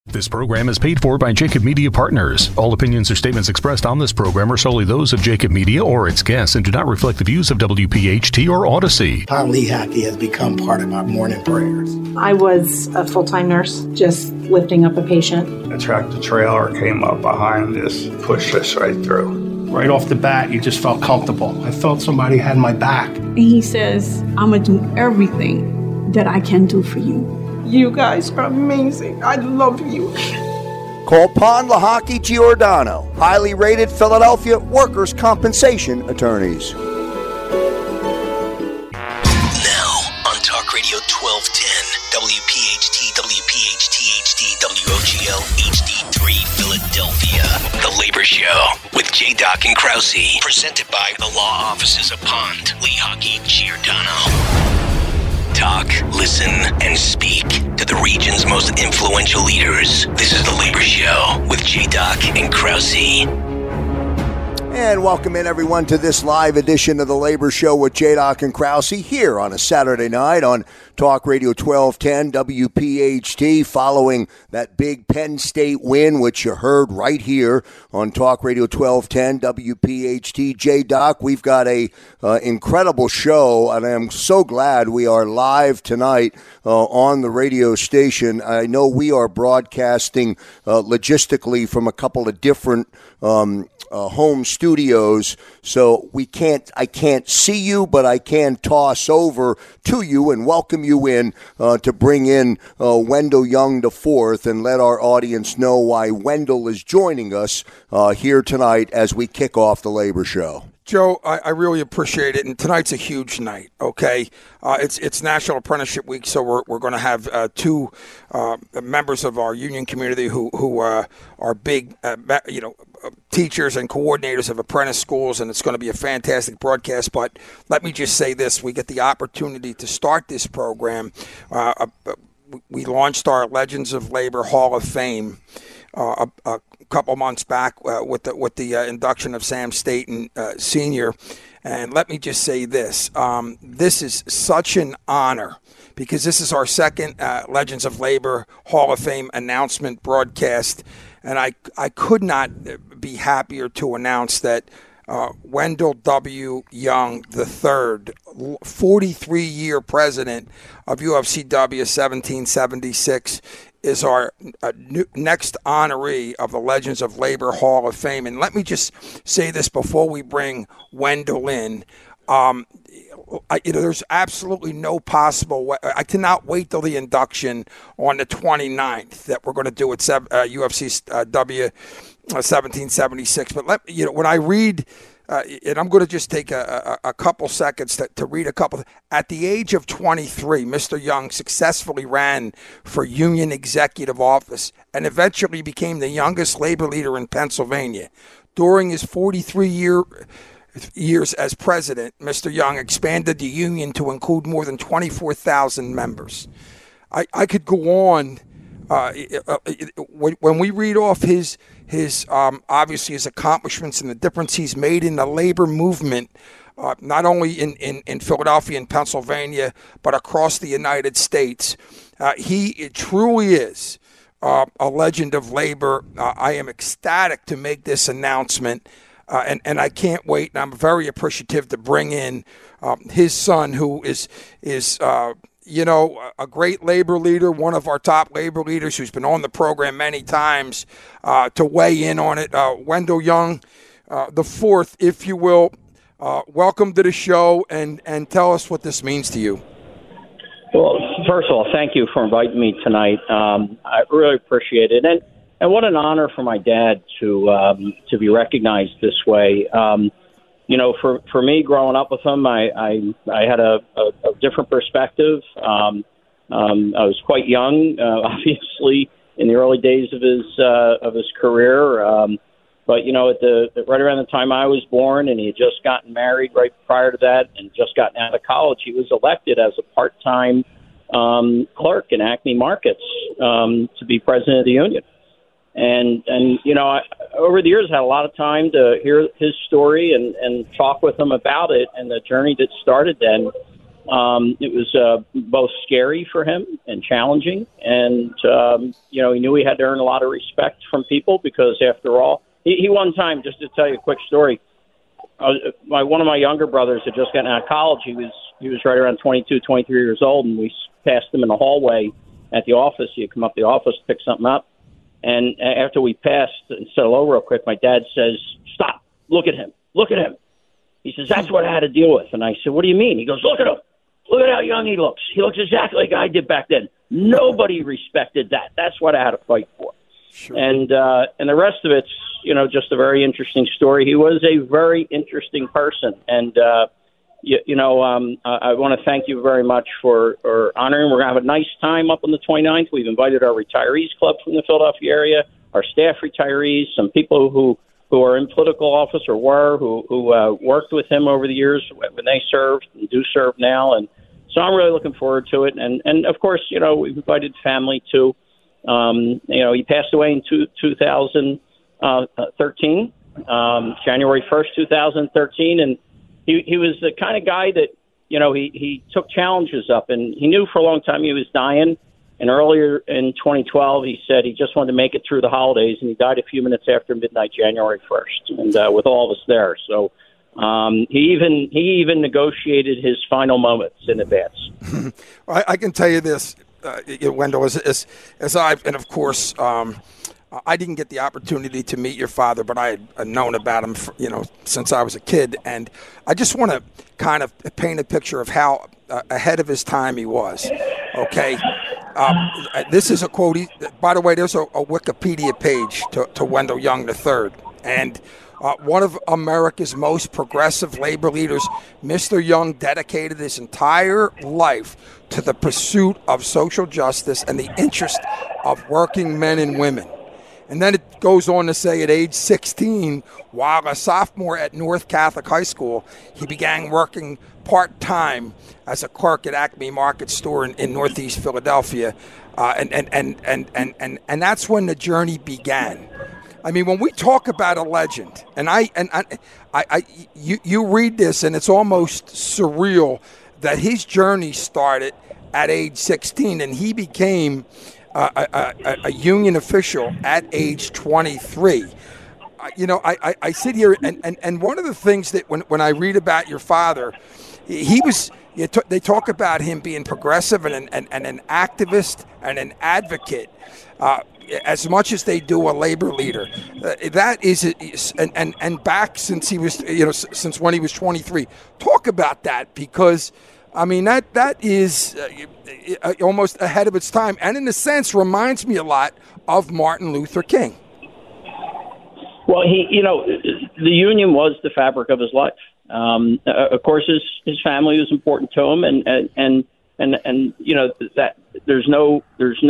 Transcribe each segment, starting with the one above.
This program is paid for by Jacob Media Partners. All opinions or statements expressed on this program are solely those of Jacob Media or its guests and do not reflect the views of WPHT or Odyssey. Pond Lehocky has become part of our morning prayers. I was a full-time nurse, just lifting up a patient. A tractor trailer came up behind us, pushed us right through. Right off the bat, you just felt comfortable. I felt somebody had my back. And he says, I'm going to do everything that I can do for you. You guys are amazing. I love you. Call Pond Lehocky Giordano, highly rated Philadelphia workers' compensation attorneys. Now on Talk Radio 1210, WPHT, WPHT HD, WOGL HD3 Philadelphia. The Labor Show with J. Doc and Krause, presented by the law offices of Pond Lehocky Giordano. Talk, listen, and speak to the region's most influential leaders. This is The Labor Show with J-Doc and Krause. And welcome in, everyone, to this live edition of The Labor Show with J-Doc and Krause here on a Saturday night on Talk Radio 1210 WPHT, following that big Penn State win, which you heard right here on Talk Radio 1210 WPHT. J-Doc, we've got a incredible show, and I'm so glad we are live tonight on the radio station. I know we are broadcasting logistically from a couple of different home studios, so I can't see you, but I can toss over to you and welcome you in to bring in Wendell Young IV and let our audience know why Wendell is joining us here tonight as we kick off the Labor Show. Joe, I really appreciate it, and tonight's a huge night. Okay, it's National Apprenticeship Week, so we're going to have two members of our union community who are big, teachers and coordinators of apprentice schools, and it's going to be a fantastic broadcast. But let me just say this: we get the opportunity to start this program. We launched our Legends of Labor Hall of Fame a couple months back with the induction of Sam Staten Sr. And let me just say this. This is such an honor because this is our second Legends of Labor Hall of Fame announcement broadcast. And I could not be happier to announce that Wendell W. Young III, 43-year president of UFCW 1776, is our next honoree of the Legends of Labor Hall of Fame. And let me just say this before we bring Wendell in. There's absolutely no possible way. I cannot wait till the induction on the 29th that we're going to do at UFCW 1776. But when I read, and I'm going to just take a couple seconds to read a couple. At the age of 23, Mr. Young successfully ran for union executive office and eventually became the youngest labor leader in Pennsylvania. During his 43 years as president, Mr. Young expanded the union to include more than 24,000 members. I could go on. When we read off his obviously his accomplishments and the difference he's made in the labor movement, not only in Philadelphia and Pennsylvania, but across the United States, he truly is a legend of labor. I am ecstatic to make this announcement. And I can't wait, and I'm very appreciative to bring in his son, who is a great labor leader, one of our top labor leaders who's been on the program many times, to weigh in on it. Wendell Young IV, if you will, welcome to the show, and tell us what this means to you. Well, first of all, thank you for inviting me tonight. I really appreciate it. And what an honor for my dad to be recognized this way. For me, growing up with him, I had a different perspective. I was quite young, obviously, in the early days of his career. But right around the time I was born, and he had just gotten married right prior to that, and just gotten out of college, he was elected as a part-time clerk in Acme Markets to be president of the union. And I, over the years, had a lot of time to hear his story and talk with him about it and the journey that started then. It was both scary for him and challenging. And, he knew he had to earn a lot of respect from people because, after all, he one time, just to tell you a quick story, one of my younger brothers had just gotten out of college. He was right around 22, 23 years old, and we passed him in the hallway at the office. He had come up to the office to pick something up. And after we passed and said hello real quick, my dad says, "Stop, look at him, look at him." He says, "That's what I had to deal with." And I said, "What do you mean?" He goes, "Look at him. Look at how young he looks. He looks exactly like I did back then. Nobody respected that. That's what I had to fight for." Sure. And the rest of it's, just a very interesting story. He was a very interesting person. And, I want to thank you very much for honoring. We're going to have a nice time up on the 29th. We've invited our retirees club from the Philadelphia area, our staff retirees, some people who are in political office or who worked with him over the years when they served and do serve now. And so I'm really looking forward to it. And of course, we've invited family too. He passed away in 2013, January 1st, 2013. And he was the kind of guy that, he took challenges up, and he knew for a long time he was dying. And earlier in 2012, he said he just wanted to make it through the holidays, and he died a few minutes after midnight, January 1st, and with all of us there. So he even negotiated his final moments in advance. I can tell you this, Wendell, as I've, and of course, I didn't get the opportunity to meet your father, but I had known about him, since I was a kid. And I just want to kind of paint a picture of how ahead of his time he was. Okay. This is a quote. By the way, there's a Wikipedia page to Wendell Young III. And one of America's most progressive labor leaders, Mr. Young dedicated his entire life to the pursuit of social justice and the interest of working men and women. And then it goes on to say at age 16, while a sophomore at North Catholic High School, he began working part-time as a clerk at Acme Market Store in Northeast Philadelphia. And that's when the journey began. I mean, when we talk about a legend, and you read this and it's almost surreal that his journey started at age 16 and he became a union official at age 23. I sit here and one of the things that when I read about your father, they talk about him being progressive and an activist and an advocate, as much as they do a labor leader. That is, and back since he was, since when he was 23. Talk about that, because I mean, that is almost ahead of its time, and in a sense reminds me a lot of Martin Luther King. Well, the union was the fabric of his life. Of course, his family was important to him, and that there's no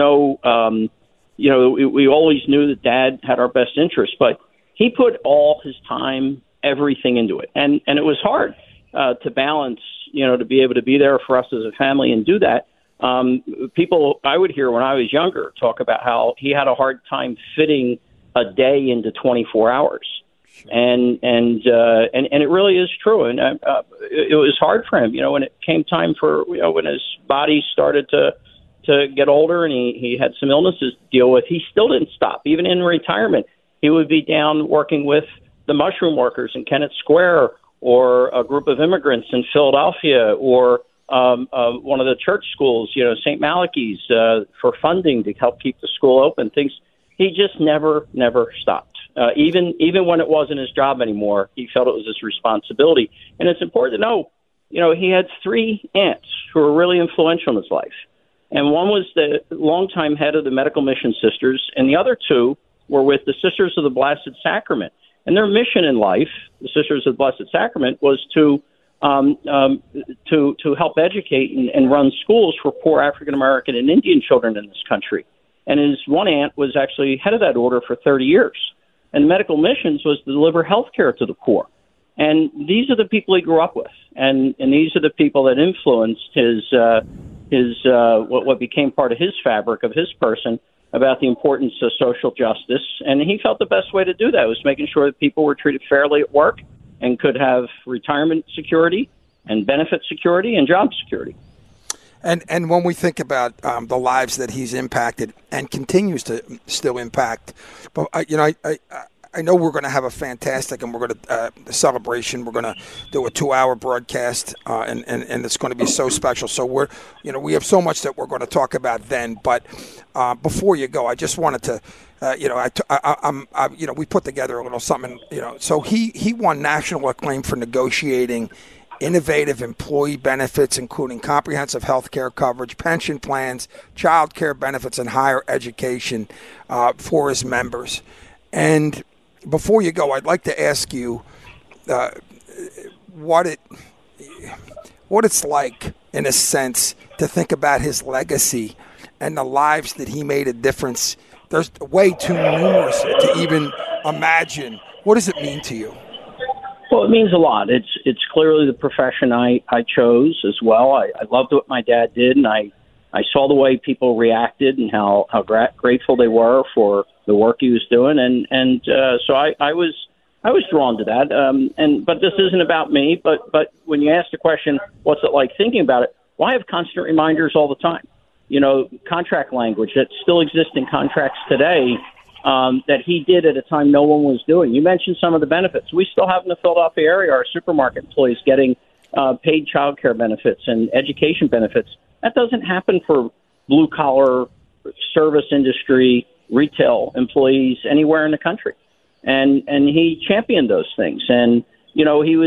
we always knew that Dad had our best interests, but he put all his time, everything into it, and it was hard to balance. To be able to be there for us as a family and do that. People I would hear when I was younger talk about how he had a hard time fitting a day into 24 hours. Sure. And it really is true. And it was hard for him, when it came time for, when his body started to get older and he had some illnesses to deal with, he still didn't stop. Even in retirement, he would be down working with the mushroom workers in Kennett Square, or a group of immigrants in Philadelphia, or one of the church schools, St. Malachy's, for funding to help keep the school open. Things he just never stopped. Even when it wasn't his job anymore, he felt it was his responsibility. And it's important to know, he had 3 aunts who were really influential in his life, and one was the longtime head of the Medical Mission Sisters, and the other 2 were with the Sisters of the Blessed Sacrament. And their mission in life, the Sisters of the Blessed Sacrament, was to help educate and run schools for poor African American and Indian children in this country. And his one aunt was actually head of that order for 30 years. And medical missions was to deliver health care to the poor. And these are the people he grew up with, and these are the people that influenced his what became part of his fabric of his person, about the importance of social justice. And he felt the best way to do that was making sure that people were treated fairly at work and could have retirement security and benefit security and job security. And when we think about the lives that he's impacted and continues to still impact, but I know we're going to have a fantastic, and we're going to celebration. We're going to do a 2-hour broadcast, and it's going to be so special. So we have so much that we're going to talk about then. But before you go, I just wanted to, we put together a little something. So he won national acclaim for negotiating innovative employee benefits, including comprehensive health care coverage, pension plans, child care benefits, and higher education for his members. And before you go, I'd like to ask you what it's like, in a sense, to think about his legacy and the lives that he made a difference. There's way too numerous to even imagine. What does it mean to you? Well, it means a lot. It's clearly the profession I chose as well. I loved what my dad did, and I saw the way people reacted and how grateful they were for the work he was doing, and so I was drawn to that. But this isn't about me. But when you ask the question, what's it like thinking about it? Well, I have constant reminders all the time. Contract language that still exists in contracts today. That he did at a time no one was doing. You mentioned some of the benefits. We still have in the Philadelphia area our supermarket employees getting paid child care benefits and education benefits. That doesn't happen for blue-collar service industry, retail employees anywhere in the country. And he championed those things. And, he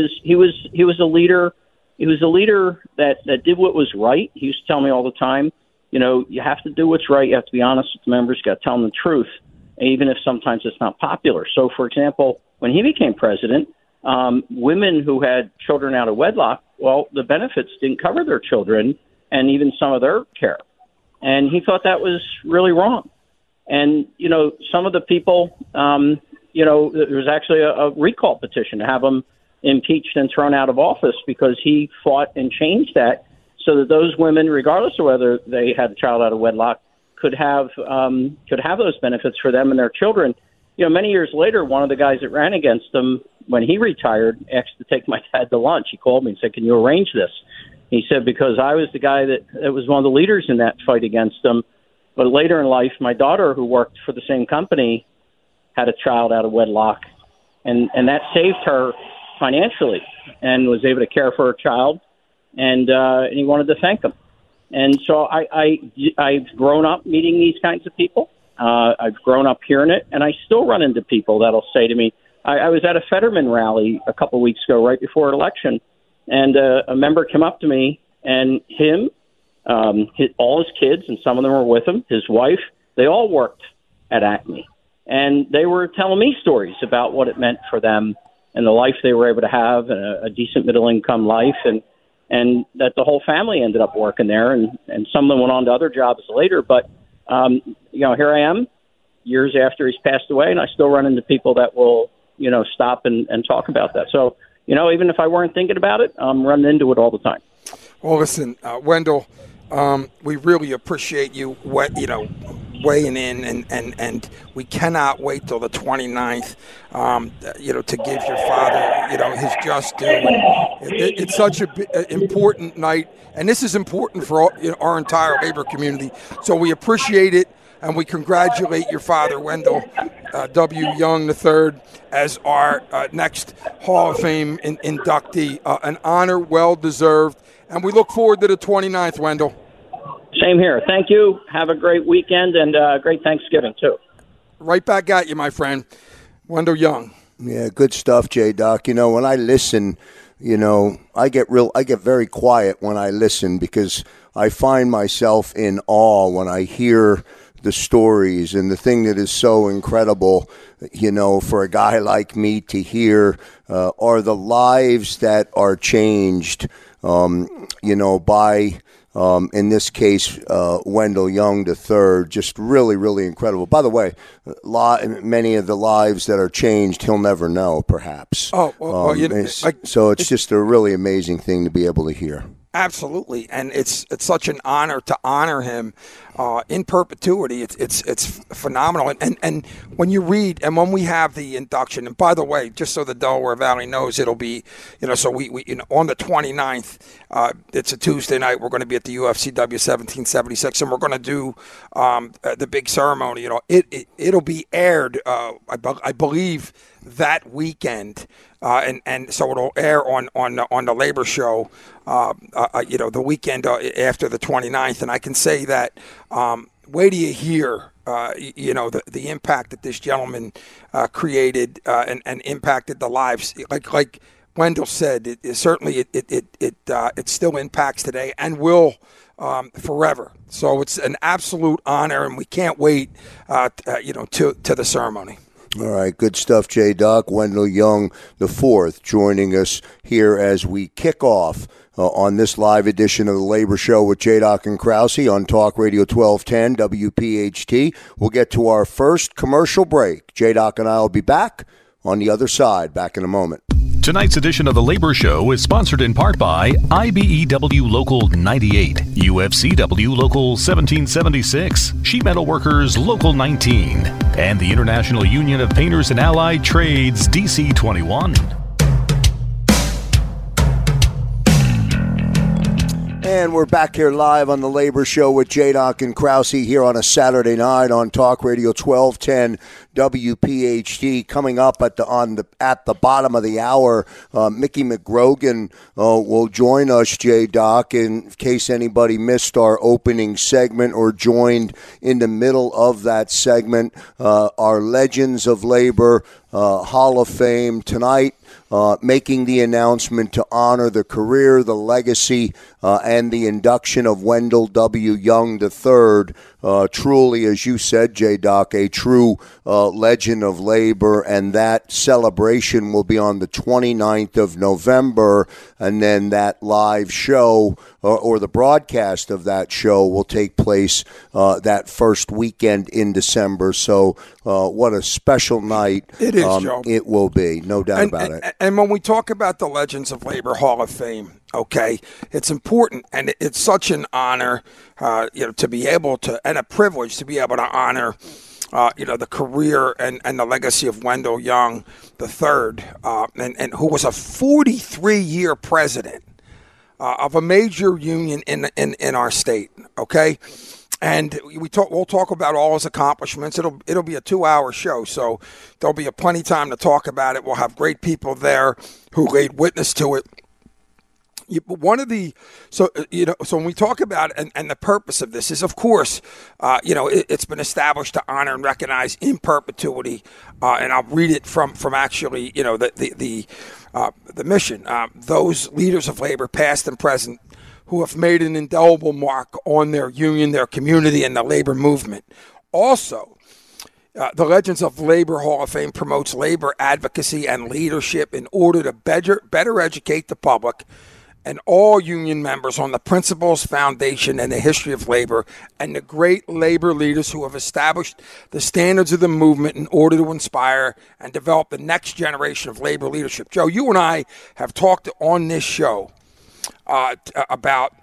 was a leader. He was a leader that did what was right. He used to tell me all the time, you have to do what's right. You have to be honest with the members. You got to tell them the truth, even if sometimes it's not popular. So, for example, when he became president, women who had children out of wedlock, well, the benefits didn't cover their children and even some of their care. And he thought that was really wrong. And, some of the people, there was actually a recall petition to have him impeached and thrown out of office because he fought and changed that so that those women, regardless of whether they had a child out of wedlock, could have those benefits for them and their children. Many years later, one of the guys that ran against him when he retired asked to take my dad to lunch. He called me and said, "Can you arrange this?" He said, because I was the guy that was one of the leaders in that fight against him. But later in life, my daughter, who worked for the same company, had a child out of wedlock, and that saved her financially and was able to care for her child. And he wanted to thank him. And so I've grown up meeting these kinds of people. I've grown up hearing it, and I still run into people that'll say to me, I was at a Fetterman rally a couple of weeks ago, right before an election, and a member came up to me, and all his kids, and some of them were with him, his wife, they all worked at Acme. And they were telling me stories about what it meant for them and the life they were able to have, and a decent middle-income life, and that the whole family ended up working there, and some of them went on to other jobs later. But, here I am, years after he's passed away, and I still run into people that will, stop and talk about that. So, even if I weren't thinking about it, I'm running into it all the time. Well, listen, Wendell, we really appreciate you, weighing in, and we cannot wait till the 29th, to give your father, his just due. It's such an important night, and this is important for our entire labor community. So we appreciate it, and we congratulate your father, Wendell W. Young III, as our next Hall of Fame inductee. An honor well-deserved, and we look forward to the 29th, Wendell. Same here. Thank you. Have a great weekend and great Thanksgiving, too. Right back at you, my friend. Wendell Young. Yeah, good stuff, J-Doc. When I listen, I get very quiet when I listen because I find myself in awe when I hear the stories. And the thing that is so incredible, for a guy like me to hear are the lives that are changed, by in this case, Wendell Young III, just really, really incredible. By the way, many of the lives that are changed, he'll never know, perhaps. So it's just a really amazing thing to be able to hear. Absolutely, and it's such an honor to honor him in perpetuity. It's phenomenal. And when you read, and when we have the induction, and by the way, just so the Delaware Valley knows, it'll be, so we on the 29th, it's a Tuesday night, we're going to be at the UFCW 1776, and we're going to do the big ceremony. It'll be aired, I believe, that weekend, and so it'll air on the Labor Show, the weekend after the 29th. And I can say that, wait till you hear, the impact that this gentleman created and impacted the lives. Like Wendell said, it certainly it still impacts today and will forever. So it's an absolute honor, and we can't wait, to the ceremony. All right, good stuff, J-Doc. Wendell Young IV joining us here as we kick off on this live edition of the Labor Show with J-Doc and Krause on Talk Radio 1210 WPHT. We'll get to our first commercial break. J-Doc and I will be back on the other side. Back in a moment. Tonight's edition of The Labor Show is sponsored in part by IBEW Local 98, UFCW Local 1776, Sheet Metal Workers Local 19, and the International Union of Painters and Allied Trades DC 21. And we're back here live on the Labor Show with J-Doc and Krause here on a Saturday night on Talk Radio 1210 WPHT. Coming up at the bottom of the hour, Mickey McGrogan will join us, J-Doc, in case anybody missed our opening segment or joined in the middle of that segment. Our Legends of Labor Hall of Fame tonight. Making the announcement to honor the career, the legacy, and the induction of Wendell W. Young III. Truly, as you said, J-Doc, a true legend of labor, and that celebration will be on the 29th of November, and then that live show or the broadcast of that show will take place that first weekend in December. So what a special night it is, Joe. It will be, no doubt about it. And when we talk about the Legends of Labor Hall of Fame, okay, it's important, and it's such an honor, to be able to, and a privilege to be able to honor, the career and the legacy of Wendell Young III, and who was a 43-year president of a major union in our state. Okay. And we'll talk about all his accomplishments. It'll be a 2-hour show, so there'll be plenty of time to talk about it. We'll have great people there who laid witness to it. So when we talk about it, and the purpose of this is, of course, it's been established to honor and recognize in perpetuity. And I'll read it from actually, the mission. Those leaders of labor, past and present, who have made an indelible mark on their union, their community, and the labor movement. Also, the Legends of Labor Hall of Fame promotes labor advocacy and leadership in order to better educate the public and all union members on the principles, foundation, and the history of labor, and the great labor leaders who have established the standards of the movement in order to inspire and develop the next generation of labor leadership. Joe, you and I have talked on this show about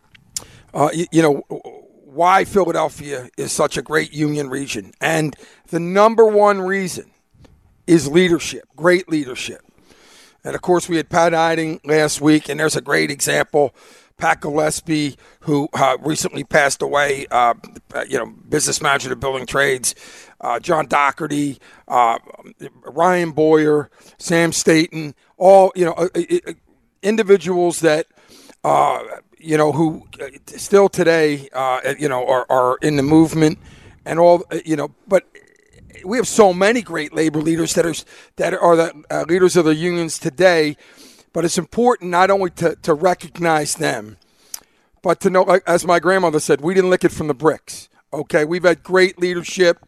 why Philadelphia is such a great union region. And the number one reason is leadership, great leadership. And, of course, we had Pat Eiding last week, and there's a great example. Pat Gillespie, who recently passed away, business manager of Building Trades, John Doherty, Ryan Boyer, Sam Staten, all, individuals that, who still today, are in the movement and all, but we have so many great labor leaders that are the leaders of the unions today, but it's important not only to recognize them, but to know, as my grandmother said, we didn't lick it from the bricks. Okay, we've had great leadership,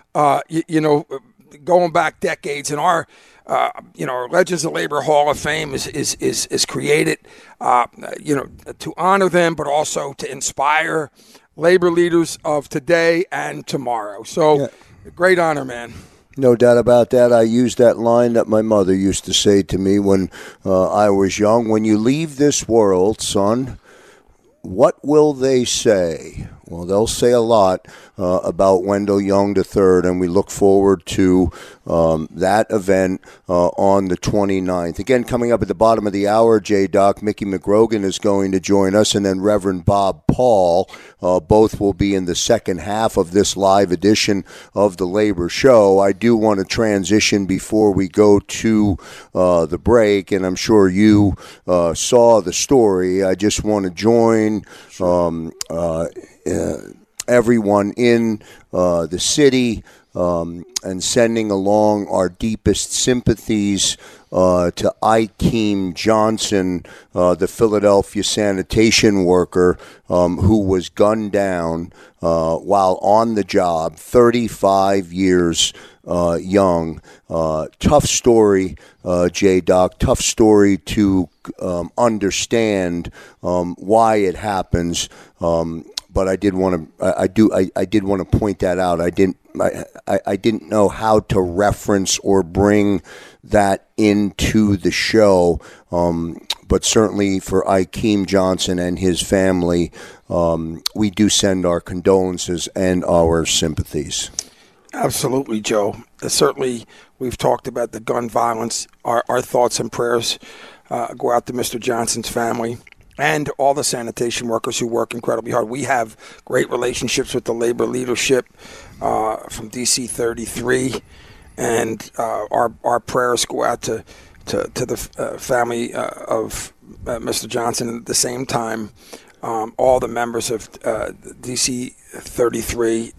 going back decades, and our Legends of Labor Hall of Fame is created, to honor them, but also to inspire labor leaders of today and tomorrow. So. Yeah. Great honor, man. No doubt about that. I used that line that my mother used to say to me when I was young. When you leave this world, son, what will they say? Well, they'll say a lot about Wendell Young III, and we look forward to that event on the 29th. Again, coming up at the bottom of the hour, J-Doc, Mickey McGrogan is going to join us, and then Reverend Bob Paul. Both will be in the second half of this live edition of the Labor Show. I do want to transition before we go to the break, and I'm sure you saw the story. I just want to join everyone in the city and sending along our deepest sympathies to Ikeem Johnson, the Philadelphia sanitation worker who was gunned down while on the job, 35 years young. Tough story, J-Doc, tough story to understand why it happens. But I did want to. I did want to point that out. I didn't know how to reference or bring that into the show. But certainly for Ikeem Johnson and his family, we do send our condolences and our sympathies. Absolutely, Joe. Certainly, we've talked about the gun violence. Our thoughts and prayers go out to Mr. Johnson's family and all the sanitation workers who work incredibly hard. We have great relationships with the labor leadership from DC 33, and our prayers go out to the family of Mr. Johnson. And at the same time, all the members of DC 33,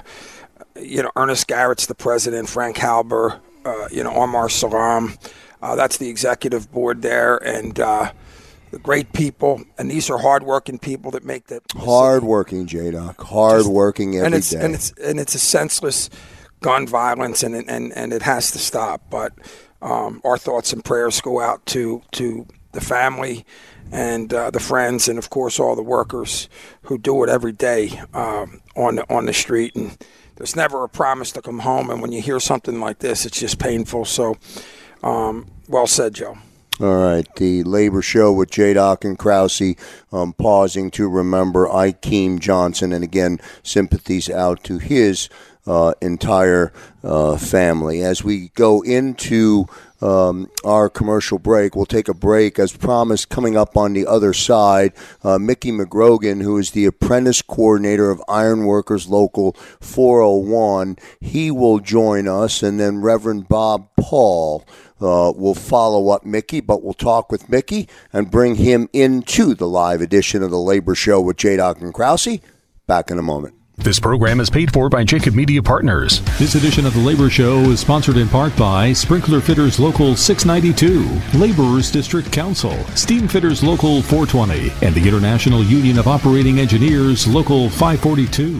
Ernest Garrett's the president, Frank Halber, Omar Salam, that's the executive board there, and great people, and these are hardworking people that make the hardworking, J-Doc, hardworking every day. And it's a senseless gun violence, and it has to stop. But our thoughts and prayers go out to the family and the friends, and of course all the workers who do it every day on the street. And there's never a promise to come home, and when you hear something like this, it's just painful. So, well said, Joe. All right, the Labor Show with J-Doc and Krause, pausing to remember Ikeem Johnson, and again, sympathies out to his entire family. As we go into our commercial break, we'll take a break. As promised, coming up on the other side, Mickey McGrogan, who is the apprentice coordinator of Ironworkers Local 401, he will join us, and then Reverend Bob Paul we'll follow up Mickey, but we'll talk with Mickey and bring him into the live edition of the Labor Show with J-Doc and Krause. Back in a moment. This program is paid for by Jacob Media Partners. This edition of the Labor Show is sponsored in part by Sprinkler Fitters Local 692, Laborers District Council, Steam Fitters Local 420, and the International Union of Operating Engineers Local 542.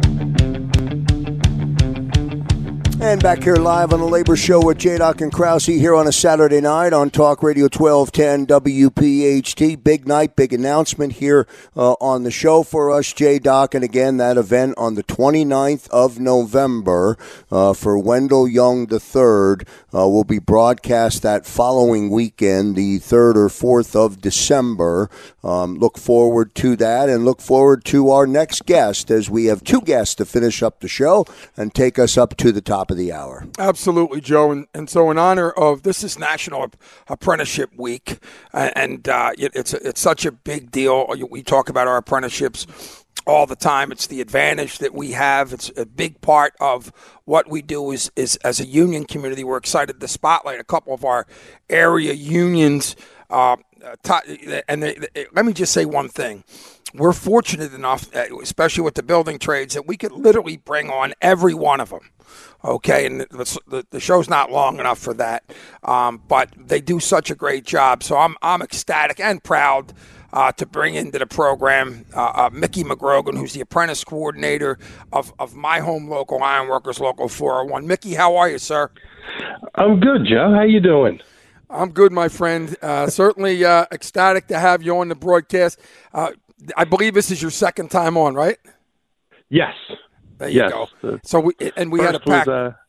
And back here live on the Labor Show with J-Doc and Krause here on a Saturday night on Talk Radio 1210 WPHT. Big night, big announcement here on the show for us, J-Doc. And again, that event on the 29th of November for Wendell Young III will be broadcast that following weekend, the 3rd or 4th of December. Look forward to that, and look forward to our next guest, as we have two guests to finish up the show and take us up to the top of the hour. Absolutely, Joe. And so in honor of, this is National Apprenticeship Week, and it's such a big deal. We talk about our apprenticeships all the time. It's the advantage that we have. It's a big part of what we do is as a union community. We're excited to spotlight a couple of our area unions. Let me just say one thing. We're fortunate enough, especially with the building trades, that we could literally bring on every one of them. Okay, and the show's not long enough for that, but they do such a great job. So I'm ecstatic and proud to bring into the program Mickey McGrogan, who's the apprentice coordinator of my home local, Ironworkers Local 401. Mickey, how are you, sir? I'm good, Joe. How you doing? I'm good, my friend. Certainly ecstatic to have you on the broadcast. I believe this is your second time on, right? Yes. There you go. So we had a pack.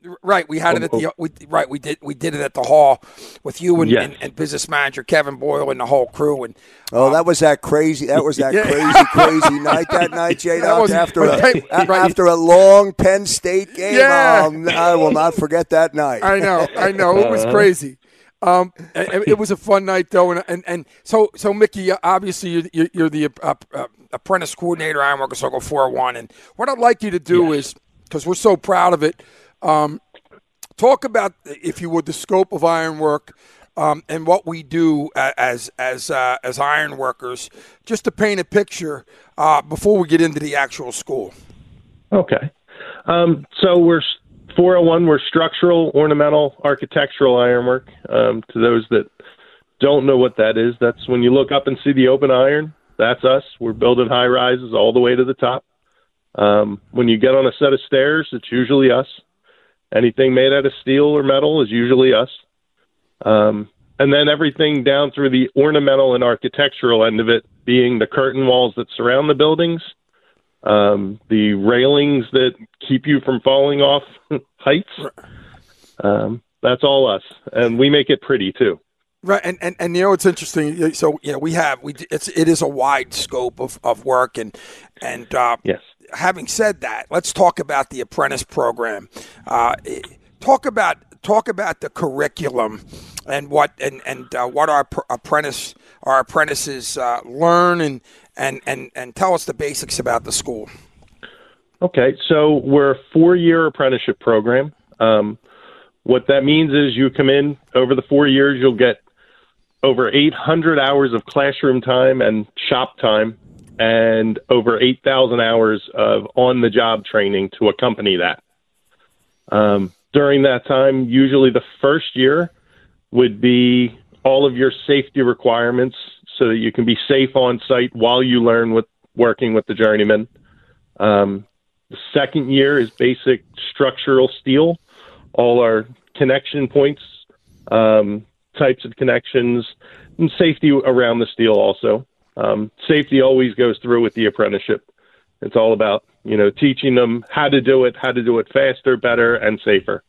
Right, we had it at the we did it at the hall with you and business manager Kevin Boyle and the whole crew. And that was that crazy crazy night that night, J-Doc, after a long Penn State game. Yeah. I will not forget that night. I know, it was crazy. It was a fun night though, and so Mickey, obviously you're the apprentice coordinator, Ironworkers Local 401, and what I'd like you to do is, because we're so proud of it. Talk about, if you would, the scope of ironwork and what we do as iron workers, just to paint a picture before we get into the actual school. Okay. So we're 401. We're structural, ornamental, architectural ironwork. To those that don't know what that is, that's when you look up and see the open iron. That's us. We're building high rises all the way to the top. When you get on a set of stairs, it's usually us. Anything made out of steel or metal is usually us. And then everything down through the ornamental and architectural end of it, being the curtain walls that surround the buildings, the railings that keep you from falling off heights. That's all us. And we make it pretty too. Right, and you know, it's interesting. So it is a wide scope of work, and yes. Having said that, let's talk about the apprentice program. Talk about the curriculum and what our apprentices learn, and tell us the basics about the school. Okay, so we're a 4-year apprenticeship program. What that means is you come in over the 4 years, you'll get over 800 hours of classroom time and shop time, and over 8,000 hours of on-the-job training to accompany that. During that time, usually the first year would be all of your safety requirements so that you can be safe on site while you learn working with the journeyman. The second year is basic structural steel, all our connection points, types of connections, and safety around the steel also. Safety always goes through with the apprenticeship. It's all about, teaching them how to do it faster, better, and safer.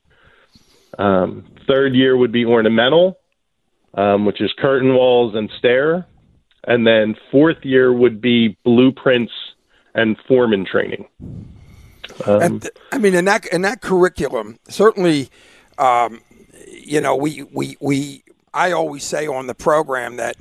Third year would be ornamental, which is curtain walls and stair. And then fourth year would be blueprints and foreman training. In that curriculum, certainly, I always say on the program that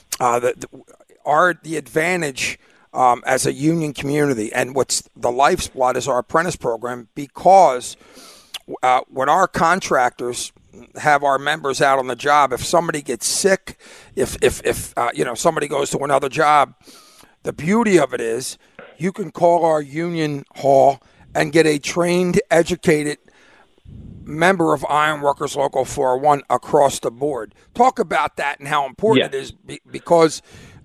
the advantage as a union community and what's the lifeblood is our apprentice program, because when our contractors have our members out on the job, if somebody gets sick, if somebody goes to another job, the beauty of it is you can call our union hall and get a trained, educated member of Ironworkers Local 401 across the board. Talk about that and how important it is, because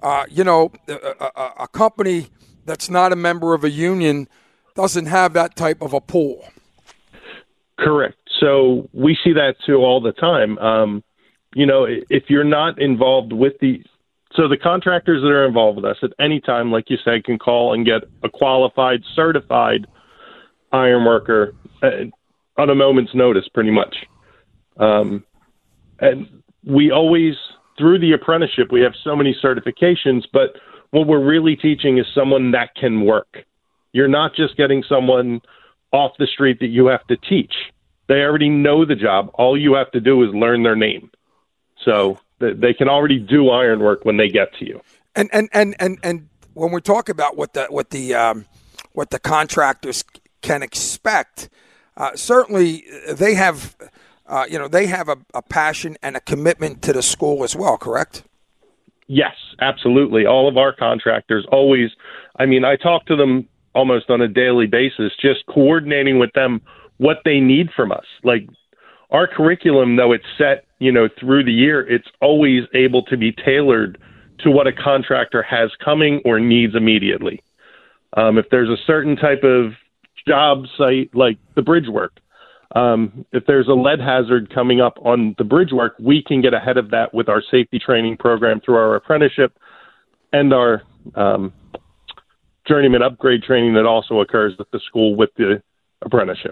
a company that's not a member of a union doesn't have that type of a pool. Correct. So we see that too all the time. If you're not involved with the contractors that are involved with us at any time, like you said, can call and get a qualified, certified iron worker on a moment's notice, pretty much. And we always, through the apprenticeship, we have so many certifications, but what we're really teaching is someone that can work. You're not just getting someone off the street that you have to teach. They already know the job. All you have to do is learn their name. So they can already do iron work when they get to you. And when we talk about what the contractors can expect, certainly they have a passion and a commitment to the school as well, correct? Yes, absolutely. All of our contractors always, I talk to them almost on a daily basis, just coordinating with them what they need from us. Like our curriculum, though it's set, through the year, it's always able to be tailored to what a contractor has coming or needs immediately. If there's a certain type of job site, like the bridge work, if there's a lead hazard coming up on the bridge work, we can get ahead of that with our safety training program through our apprenticeship and our journeyman upgrade training that also occurs at the school with the apprenticeship.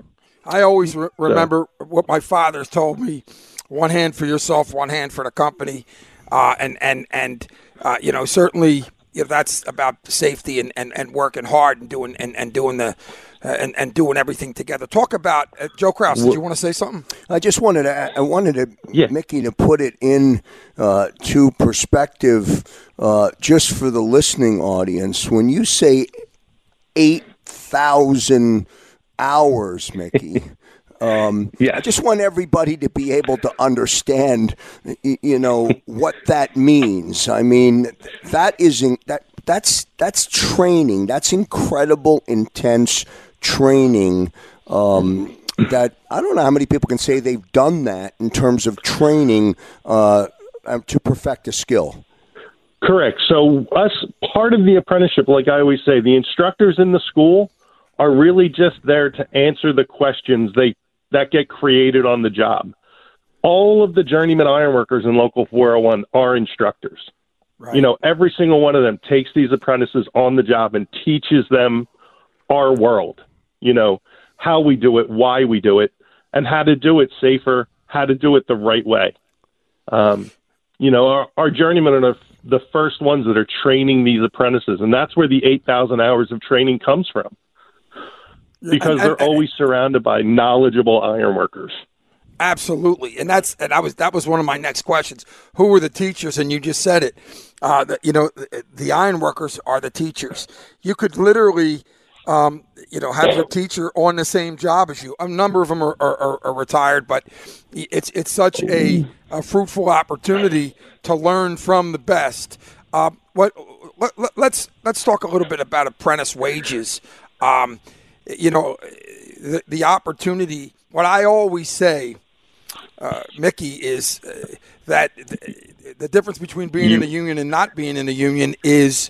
I always remember what my father told me: one hand for yourself, one hand for the company, and certainly that's about safety and working hard and doing doing everything together. Talk about Joe Kraus. Did you want to say something? I just wanted Mickey, to put it in to perspective, just for the listening audience. When you say 8,000 hours, Mickey. I just want everybody to be able to understand, what that means. I mean, that's training. That's incredible, intense training. That I don't know how many people can say they've done that in terms of training to perfect a skill. Correct. So part of the apprenticeship, like I always say, the instructors in the school are really just there to answer the questions that get created on the job. All of the journeyman ironworkers in Local 401 are instructors. Right. Every single one of them takes these apprentices on the job and teaches them our world, how we do it, why we do it, and how to do it safer, how to do it the right way. Our journeymen are the first ones that are training these apprentices, and that's where the 8,000 hours of training comes from. Because they're always surrounded by knowledgeable ironworkers. Absolutely, and that was one of my next questions. Who were the teachers? And you just said it. The ironworkers are the teachers. You could literally, have your teacher on the same job as you. A number of them are retired, but it's such a fruitful opportunity to learn from the best. Let's talk a little bit about apprentice wages. The opportunity, what I always say, Mickey, is that the difference between being in a union and not being in a union is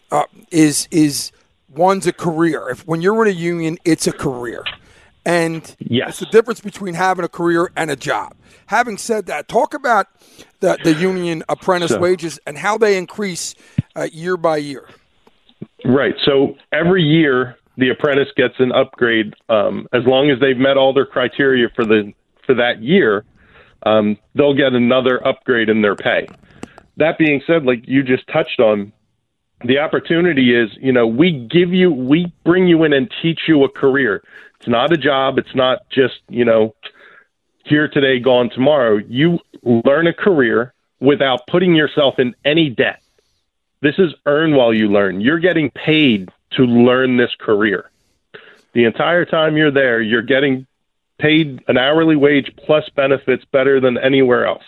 one's a career. When you're in a union, it's a career. And it's the difference between having a career and a job. Having said that, talk about the union apprentice wages and how they increase year by year. Right. So every year, the apprentice gets an upgrade as long as they've met all their criteria for that year. They'll get another upgrade in their pay. That being said, like you just touched on, the opportunity is, we bring you in and teach you a career. It's not a job. It's not just, here today, gone tomorrow. You learn a career without putting yourself in any debt. This is earn while you learn. You're getting paid to learn this career. The entire time you're there, you're getting paid an hourly wage plus benefits better than anywhere else.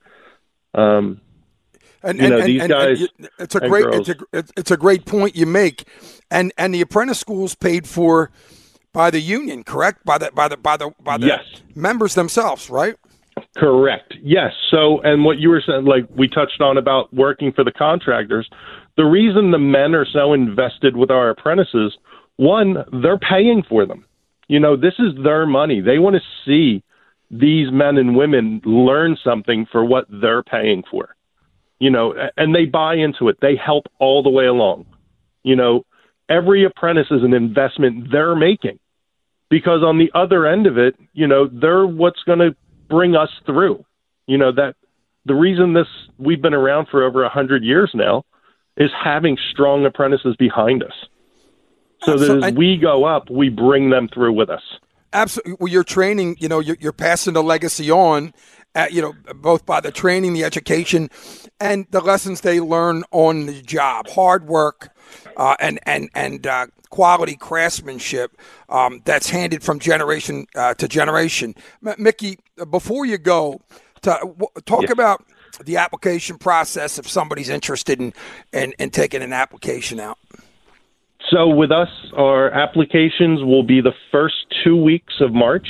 These guys. It's a great point you make, and the apprentice school's paid for by the union, correct? By the members themselves, right? Correct. Yes. So, and what you were saying, like we touched on about working for the contractors, the reason the men are so invested with our apprentices, one, they're paying for them. This is their money. They want to see these men and women learn something for what they're paying for, and they buy into it. They help all the way along. Every apprentice is an investment they're making because on the other end of it, they're what's going to bring us through. That the reason we've been around for over 100 years now is having strong apprentices behind us. So that as we go up, we bring them through with us. Absolutely. Well, you're training, you're passing the legacy on, both by the training, the education, and the lessons they learn on the job. Hard work and quality craftsmanship that's handed from generation to generation. Mickey, before you go, talk about the application process if somebody's interested in taking an application out. So with us, our applications will be the first 2 weeks of March.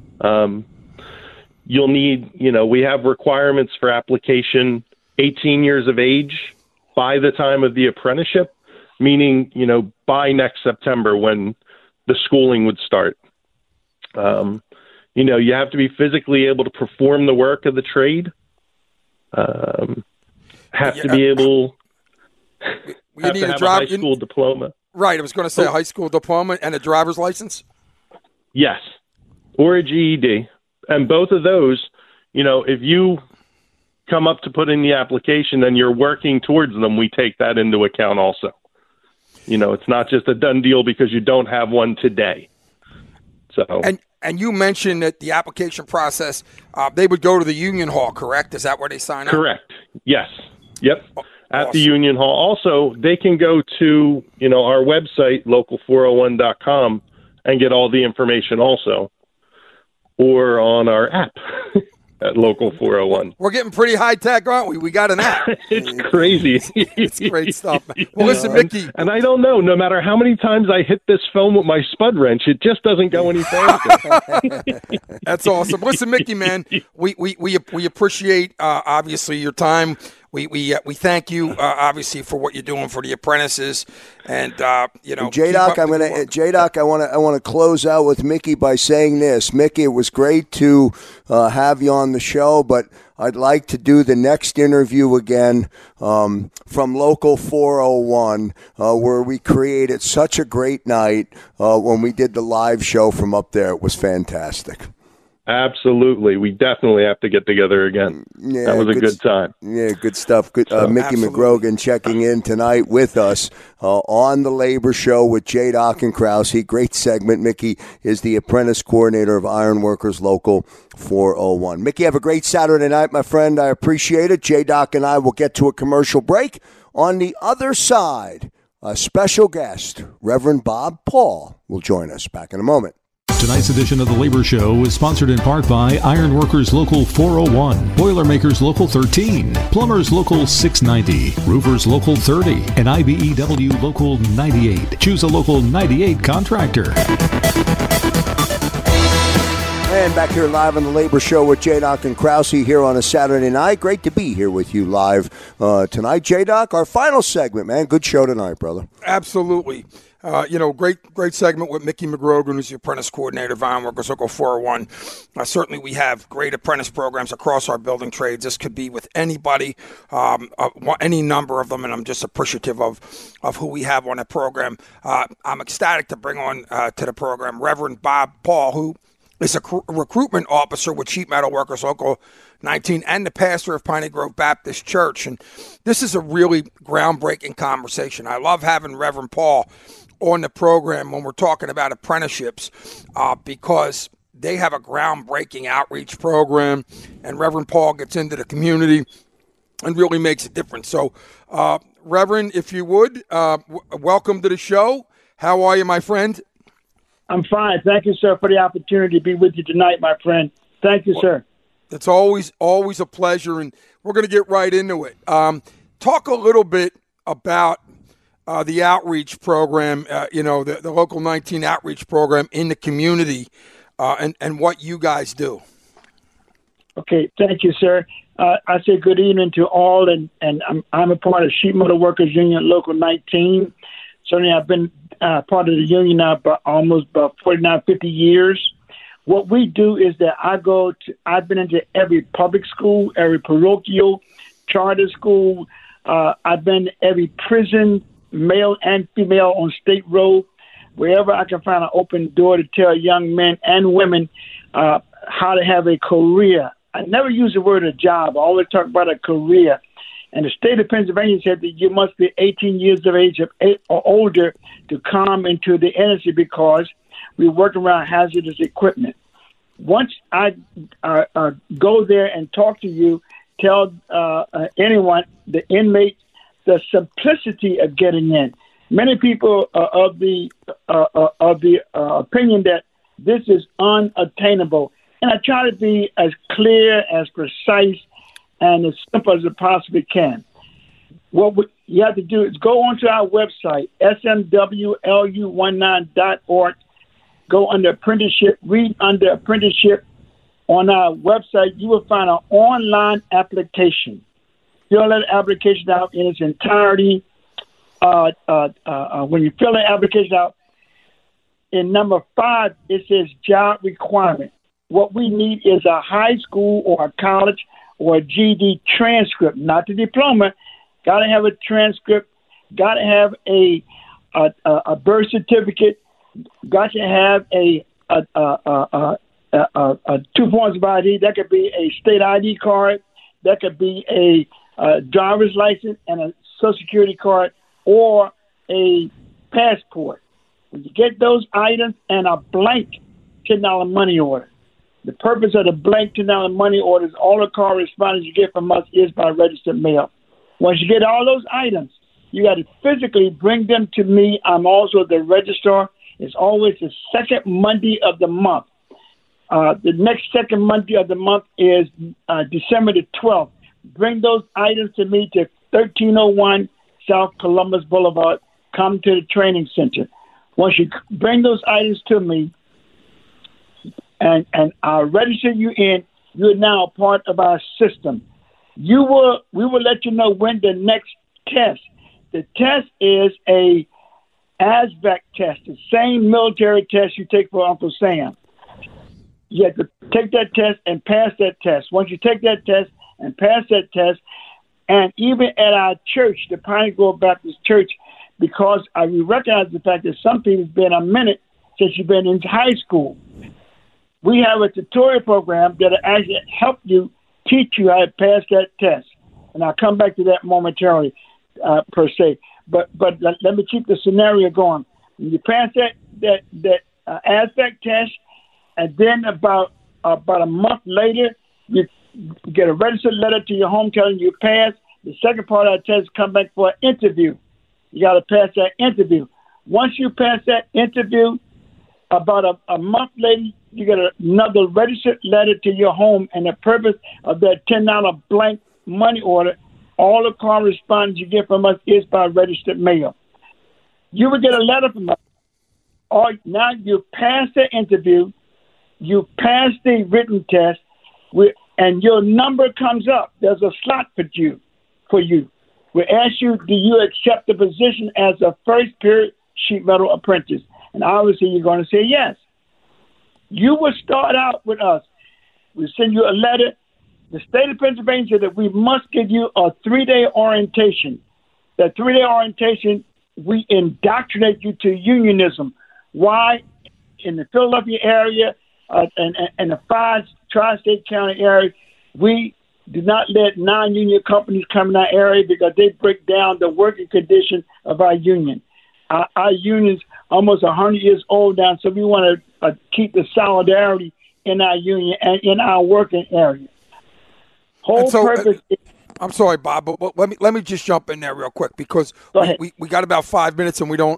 You'll need, we have requirements for application 18 years of age by the time of the apprenticeship, meaning, by next September when the schooling would start. You have to be physically able to perform the work of the trade. Have to be able you need to have a high school diploma. Right, I was going to say a high school diploma and a driver's license. Yes. or a GED. And both of those, if you come up to put in the application and you're working towards them, we take that into account also. It's not just a done deal because you don't have one today. So And you mentioned that the application process, they would go to the Union Hall, correct? Is that where they sign up? Correct. Yes. Yep. At the Union Hall. Also, they can go to, our website, local401.com, and get all the information also, or on our app at Local 401. We're getting pretty high tech, aren't we? We got an app. It's crazy. It's great stuff. Well, listen, Mickey. And I don't know, no matter how many times I hit this phone with my spud wrench, it just doesn't go any faster. That's awesome. Listen, Mickey, man, we appreciate, obviously, your time. We thank you, obviously, for what you're doing for the apprentices, and J-Doc, I want to close out with Mickey by saying this. Mickey, it was great to have you on the show, but I'd like to do the next interview again from Local 401, where we created such a great night when we did the live show from up there. It was fantastic. Absolutely. We definitely have to get together again. Yeah, that was a good time. Yeah, good stuff. Good. Mickey McGrogan checking in tonight with us on the Labor Show with J-Doc and Krause. Great segment. Mickey is the apprentice coordinator of Ironworkers Local 401. Mickey, have a great Saturday night, my friend. I appreciate it. J-Doc and I will get to a commercial break. On the other side, a special guest, Reverend Bob Paul, will join us. Back in a moment. Tonight's edition of the Labor Show is sponsored in part by Ironworkers Local 401, Boilermakers Local 13, Plumbers Local 690, Roofers Local 30, and IBEW Local 98. Choose a Local 98 contractor. And back here live on the Labor Show with J-Doc and Krause here on a Saturday night. Great to be here with you live tonight. J-Doc, our final segment, man. Good show tonight, brother. Absolutely. Great segment with Mickey McGrogan, who's the apprentice coordinator of Ironworkers Local 401. Certainly we have great apprentice programs across our building trades. This could be with anybody, any number of them, and I'm just appreciative of who we have on the program. I'm ecstatic to bring on to the program Reverend Bob Paul, who is a recruitment officer with Sheet Metal Workers Local 19 and the pastor of Piney Grove Baptist Church. And this is a really groundbreaking conversation. I love having Reverend Paul on the program when we're talking about apprenticeships because they have a groundbreaking outreach program, and Reverend Paul gets into the community and really makes a difference. So, Reverend, if you would, welcome to the show. How are you, my friend? I'm fine. Thank you, sir, for the opportunity to be with you tonight, my friend. Thank you, sir. It's always a pleasure, and we're going to get right into it. Talk a little bit about the outreach program, the Local 19 outreach program in the community and what you guys do. Okay, thank you, sir. I say good evening to all, and I'm a part of Sheet Metal Workers Union Local 19. Certainly, I've been part of the union now for almost about 49, 50 years. What we do is that I've been into every public school, every parochial, charter school. I've been to every prison, male and female on State Road, wherever I can find an open door to tell young men and women how to have a career. I never use the word a job. I always talk about a career. And the state of Pennsylvania said that you must be 18 years of age or older to come into the industry because we work around hazardous equipment. Once I go there and talk to you, tell anyone, the inmate, the simplicity of getting in. Many people are of the opinion that this is unattainable. And I try to be as clear, as precise, and as simple as it possibly can. What you have to do is go onto our website, smwlu19.org, go under apprenticeship, read under apprenticeship. On our website, you will find an online application. Fill that application out in its entirety. When you fill the application out, in number 5, it says job requirement. What we need is a high school or a college or a GED transcript, not the diploma. Got to have a transcript. Got to have a birth certificate. Got to have a 2 forms of ID. That could be a state ID card. That could be a driver's license and a Social Security card or a passport. When you get those items and a blank $10 money order, the purpose of the blank $10 money order is all the correspondence you get from us is by registered mail. Once you get all those items, you got to physically bring them to me. I'm also the registrar. It's always the second Monday of the month. The next second Monday of the month is December the 12th. Bring those items to me to 1301 South Columbus Boulevard. Come to the training center. Once you bring those items to me and I'll register you in, you're now a part of our system. We will let you know when the next test. The test is a ASVAC test, the same military test you take for Uncle Sam. You have to take that test and pass that test. Once you take that test and pass that test, and even at our church, the Piney Grove Baptist Church, because we recognize the fact that some people have been a minute since you've been in high school, we have a tutorial program that will actually help you, teach you how to pass that test. And I'll come back to that momentarily, per se. But let me keep the scenario going. When you pass that ASVAC test, and then about a month later, you get a registered letter to your home telling you passed. The second part of that test come back for an interview. You got to pass that interview. Once you pass that interview, about a month later, you get another registered letter to your home, and the purpose of that $10 blank money order, all the correspondence you get from us is by registered mail. You will get a letter from us. Now you pass the interview, you pass the written test, and your number comes up. There's a slot for you. We ask you, do you accept the position as a first period sheet metal apprentice? And obviously you're going to say yes. You will start out with us. We send you a letter. The state of Pennsylvania said that we must give you a 3-day orientation. That 3-day orientation, we indoctrinate you to unionism. Why? In the Philadelphia area and the 5 tri-state county area, we do not let non-union companies come in our area because they break down the working condition of our union. Our union's almost 100 years old now, so we want to keep the solidarity in our union and in our working area. I'm sorry, Bob, but let me just jump in there real quick because we got about 5 minutes and we don't.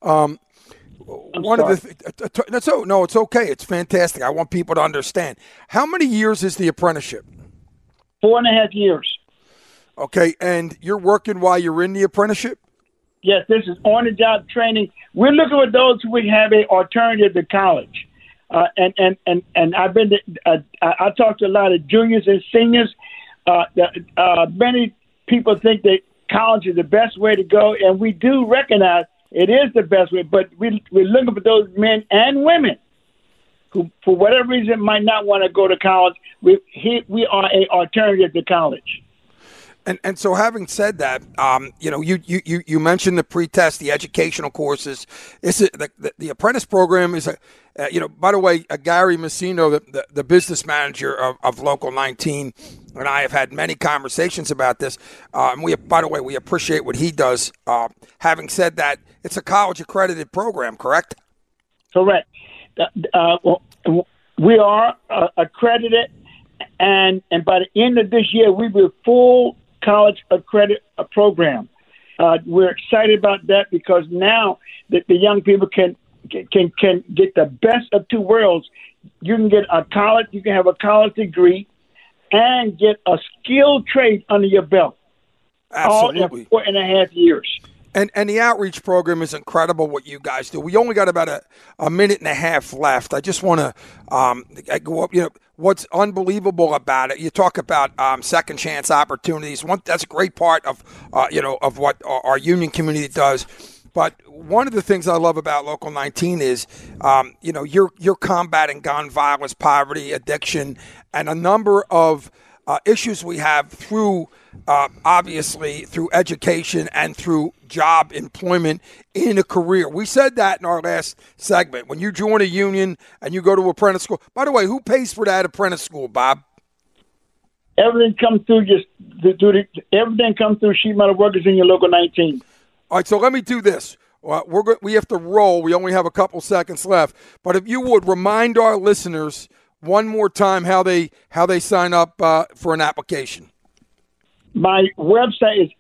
It's okay. It's fantastic. I want people to understand. How many years is the apprenticeship? 4.5 years. Okay, and you're working while you're in the apprenticeship? Yes, this is on-the-job training. We're looking for those who would have an alternative to college. And I've been I talked to a lot of juniors and seniors. Many people think that college is the best way to go, and we do recognize it is the best way, but we're looking for those men and women who, for whatever reason, might not want to go to college. We are an alternative to college. And so, having said that, you mentioned the pretest, the educational courses. The apprentice program is by the way, Gary Messino, the business manager of Local 19, and I have had many conversations about this. And we appreciate what he does. Having said that, it's a college accredited program, correct? Correct. We are accredited, and by the end of this year, we will full college accredited program. We're excited about that because now that the young people can get the best of two worlds. You can get you can have a college degree and get a skilled trade under your belt. Absolutely. All in 4.5 years. And the outreach program is incredible what you guys do. We only got about a minute and a half left. I just want to go up, what's unbelievable about it. You talk about second chance opportunities. That's a great part of what our union community does. But one of the things I love about Local 19 is, you're combating gun violence, poverty, addiction, and a number of issues we have through, obviously, through education and through job employment in a career. We said that in our last segment. When you join a union and you go to apprentice school, by the way, who pays for that apprentice school, Bob? Everything comes through everything comes through Sheet Metal Workers in your local 19. All right, so let me do this. We have to roll. We only have a couple seconds left. But if you would remind our listeners one more time how they sign up for an application. My website is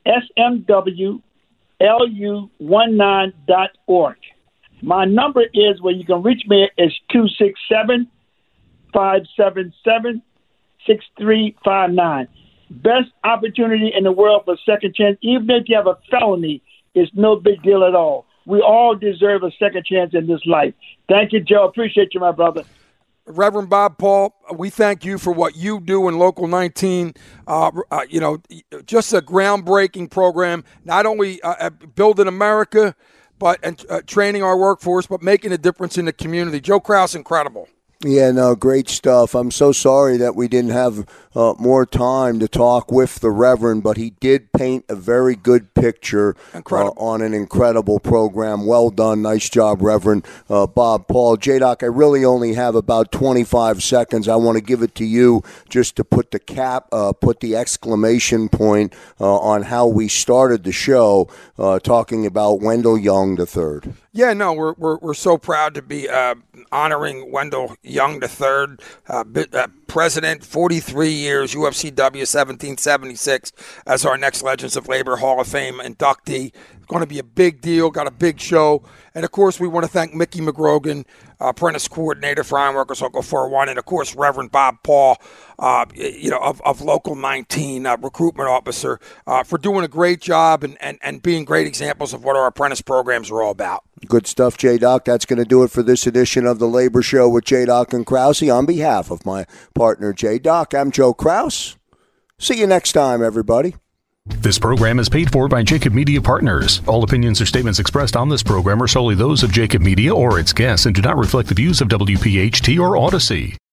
smwlu19.org. My number is where you can reach me is 267-577-6359. Best opportunity in the world for second chance. Even if you have a felony, it's no big deal at all. We all deserve a second chance in this life. Thank you, Joe. Appreciate you, my brother. Reverend Bob Paul, we thank you for what you do in Local 19. Just a groundbreaking program, not only building America, but training our workforce, but making a difference in the community. Joe Krause, incredible. Yeah, no, great stuff. I'm so sorry that we didn't have more time to talk with the Reverend, but he did paint a very good picture on an incredible program. Well done. Nice job, Reverend Bob Paul. J-Doc, I really only have about 25 seconds. I want to give it to you just to put the exclamation point on how we started the show, talking about Wendell Young III. Yeah, no, we're so proud to be honoring Wendell Young III, president, 43 years, UFCW 1776, as our next Legends of Labor Hall of Fame inductee. It's going to be a big deal, got a big show. And, of course, we want to thank Mickey McGrogan, apprentice coordinator for Ironworkers Local 401, and, of course, Reverend Bob Paul, of Local 19, recruitment officer, for doing a great job and being great examples of what our apprentice programs are all about. Good stuff, J-Doc. That's going to do it for this edition of the Labor Show with J-Doc and Krause. On behalf of my partner, J-Doc, I'm Joe Krause. See you next time, everybody. This program is paid for by Jacob Media Partners. All opinions or statements expressed on this program are solely those of Jacob Media or its guests and do not reflect the views of WPHT or Odyssey.